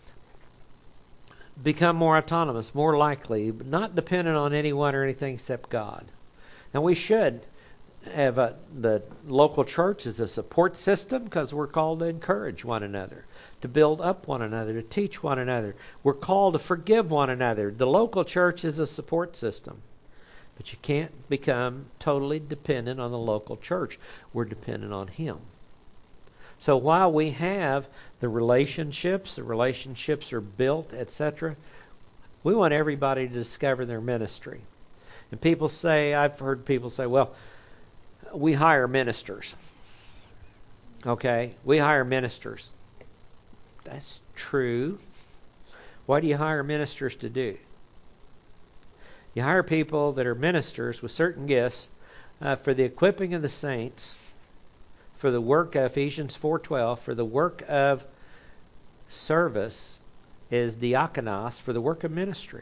become more autonomous, more likely, but not dependent on anyone or anything except God. Now we should have the local church as a support system because we're called to encourage one another, to build up one another, to teach one another. We're called to forgive one another. The local church is a support system. But you can't become totally dependent on the local church. We're dependent on Him. So while we have the relationships are built, etc., we want everybody to discover their ministry. And people say, I've heard people say, well, we hire ministers. Okay, we hire ministers. That's true. What do you hire ministers to do? You hire people that are ministers with certain gifts for the equipping of the saints, for the work of Ephesians 4:12, for the work of service is diakonos, for the work of ministry,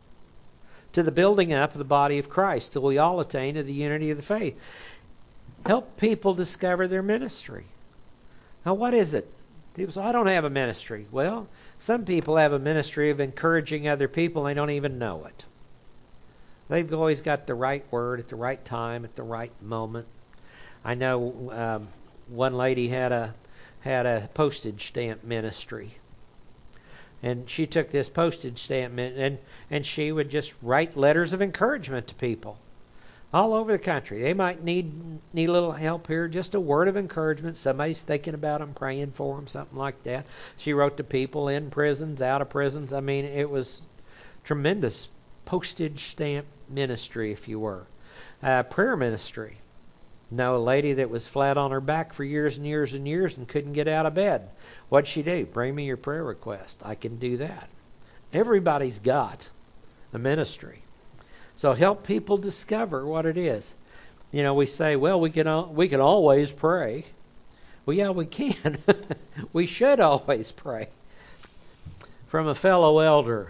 to the building up of the body of Christ, till we all attain to the unity of the faith. Help people discover their ministry. Now, what is it? People say, I don't have a ministry. Well, some people have a ministry of encouraging other people, and they don't even know it. They've always got the right word at the right time, at the right moment. I know one lady had a postage stamp ministry. And she took this postage stamp and she would just write letters of encouragement to people all over the country. They might need a little help here, just a word of encouragement. Somebody's thinking about them, praying for them, something like that. She wrote to people in prisons, out of prisons. I mean, it was tremendous postage stamp ministry, if you were. Prayer ministry. Know a lady that was flat on her back for years and years and years and couldn't get out of bed. What'd she do? Bring me your prayer request. I can do that. Everybody's got a ministry. So help people discover what it is. You know, we say, well, we can always pray. Well, yeah, we can. We should always pray. From a fellow elder,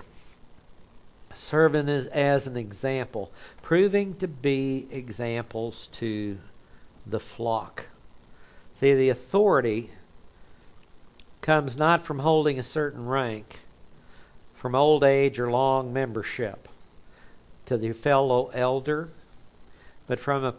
serving as an example, proving to be examples to the flock. See, the authority comes not from holding a certain rank, from old age or long membership to the fellow elder, but from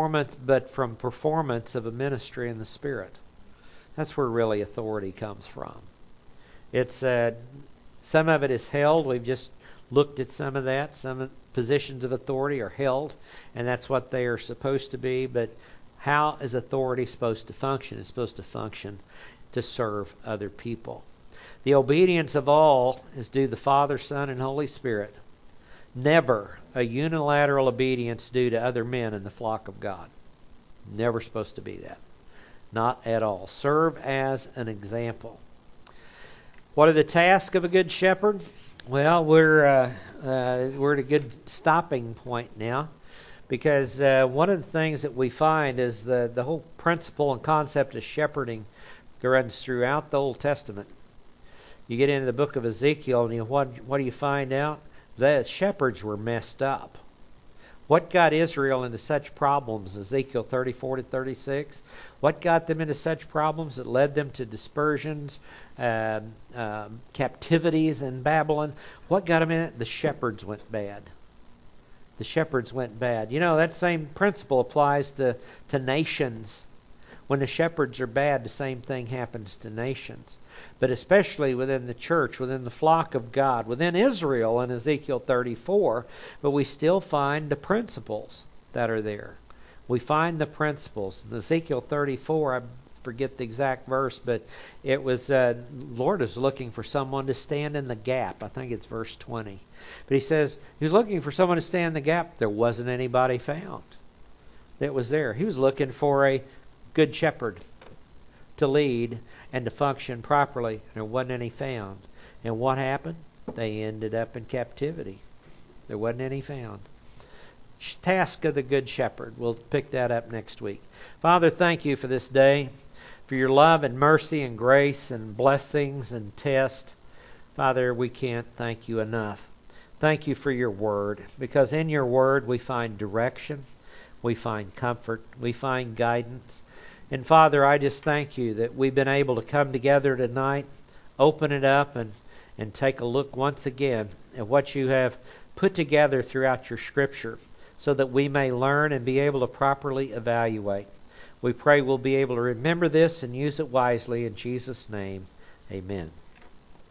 performance of a ministry in the Spirit. That's where really authority comes from. It's some of it is held. We've just looked at some of that. Some positions of authority are held, and that's what they are supposed to be. But how is authority supposed to function? It's supposed to function to serve other people. The obedience of all is due the Father, Son, and Holy Spirit. Never a unilateral obedience due to other men in the flock of God. Never supposed to be that. Not at all. Serve as an example. What are the tasks of a good shepherd? Well, we're at a good stopping point now, because one of the things that we find is the whole principle and concept of shepherding runs throughout the Old Testament. You get into the book of Ezekiel, and what do you find out? The shepherds were messed up. What got Israel into such problems, Ezekiel 34 to 36? What got them into such problems that led them to dispersions, captivities in Babylon? What got them in it? The shepherds went bad. The shepherds went bad. You know, that same principle applies to nations. When the shepherds are bad, the same thing happens to nations. But especially within the church, within the flock of God, within Israel in Ezekiel 34, but we still find the principles that are there. We find the principles. In Ezekiel 34, I forget the exact verse, but it was, Lord is looking for someone to stand in the gap. I think it's verse 20. But he says, he was looking for someone to stand in the gap. There wasn't anybody found that was there. He was looking for a good shepherd to lead and to function properly. There wasn't any found. And what happened? They ended up in captivity. There wasn't any found. Task of the Good Shepherd. We'll pick that up next week. Father, thank you for this day, for your love and mercy and grace and blessings and test. Father, we can't thank you enough. Thank you for your word, because in your word we find direction, we find comfort, we find guidance. And Father, I just thank you that we've been able to come together tonight, open it up, and take a look once again at what you have put together throughout your Scripture, so that we may learn and be able to properly evaluate. We pray we'll be able to remember this and use it wisely. In Jesus' name, amen.